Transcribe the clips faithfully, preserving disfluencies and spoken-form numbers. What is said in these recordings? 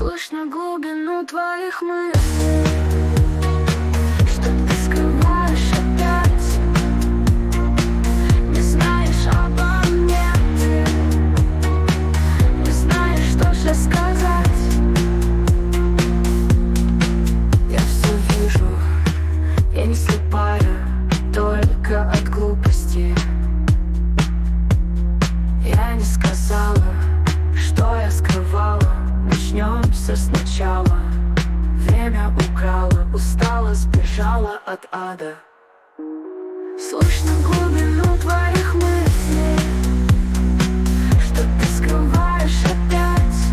Слышно глубину твоих мыслей, что ты скрываешь опять. Не знаешь обо мне ты, не знаешь, что же сказать. Я все вижу, я не слепая, только от глупости. Я не сказала, что я скрывала. Начнем все сначала. Время украла, устала, сбежала от ада. Слышно глубину твоих мыслей, что ты скрываешь опять.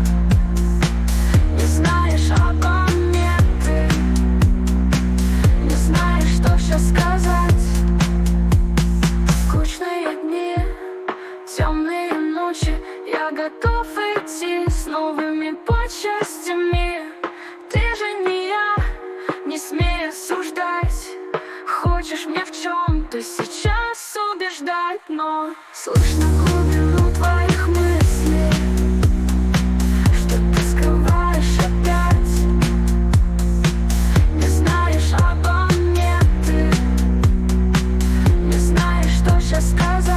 Не знаешь обо мне ты, не знаешь, что сейчас сказать. Скучные дни, темные ночи, я готов идти с новыми почестями. Ты же не я, не смей осуждать. Хочешь мне в чем-то сейчас убеждать, но слышно глубину твоих мыслей, что ты скрываешь опять. Не знаешь обо мне ты, не знаешь, что сейчас сказать.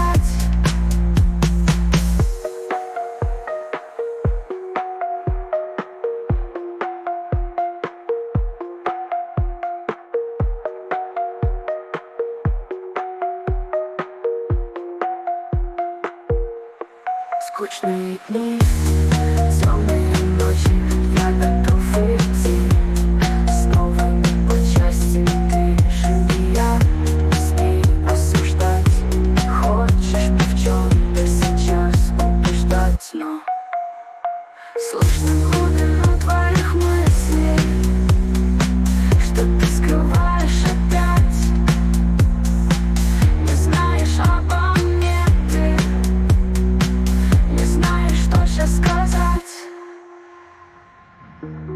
Скучные дни, темные ночи, я готов идти с новыми почестями. Ты же не я, не смей осуждать. Хочешь мне в чем-то сейчас убеждать, но слышно глубину твоих мыслей, что ты скрываешь опять. Не знаешь обо мне ты, не знаешь, что сейчас сказать.